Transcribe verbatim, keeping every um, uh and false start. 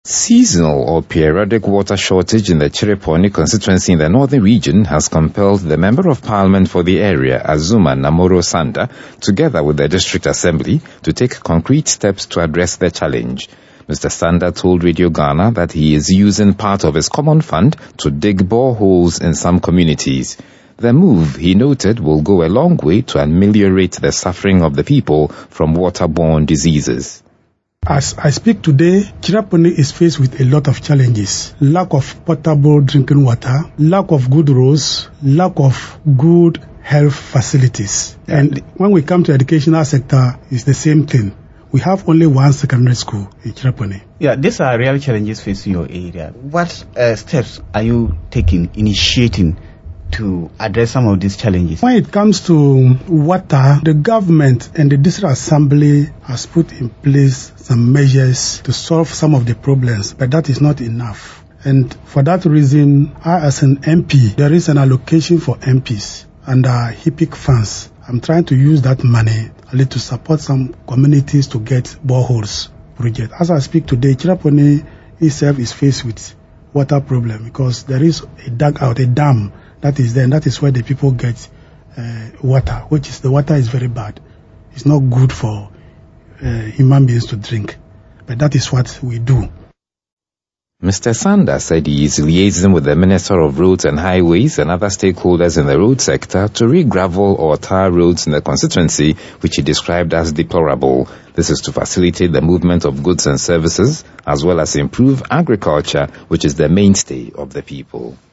Seasonal or periodic water shortage in the Chireponi constituency in the northern region has compelled the Member of Parliament for the area, Azuma Namoro Sanda, together with the District Assembly, to take concrete steps to address the challenge. Mister Sanda told Radio Ghana that he is using part of his common fund to dig boreholes in some communities. The move, he noted, will go a long way to ameliorate the suffering of the people from waterborne diseases. As I speak today, Chireponi is faced with a lot of challenges. Lack of potable drinking water, lack of good roads, lack of good health facilities. And when we come to the educational sector, it's the same thing. We have only one secondary school in Chireponi. Yeah, these are real challenges facing your area. What uh, steps are you taking, initiating to address some of these challenges? When it comes to water, the government and the district assembly has put in place some measures to solve some of the problems, but that is not enough. And for that reason, I as an M P, there is an allocation for M Ps under HIPIC funds. I'm trying to use that money to support some communities to get boreholes project. As I speak today, Chireponi itself is faced with water problem because there is a dugout, a dam that is there, and that is where the people get uh, water, which is the water is very bad. It's not good for uh, human beings to drink, but that is what we do. Mister Sanda said he is liaising with the Minister of Roads and Highways and other stakeholders in the road sector to re-gravel or tar roads in the constituency, which he described as deplorable. This is to facilitate the movement of goods and services, as well as improve agriculture, which is the mainstay of the people.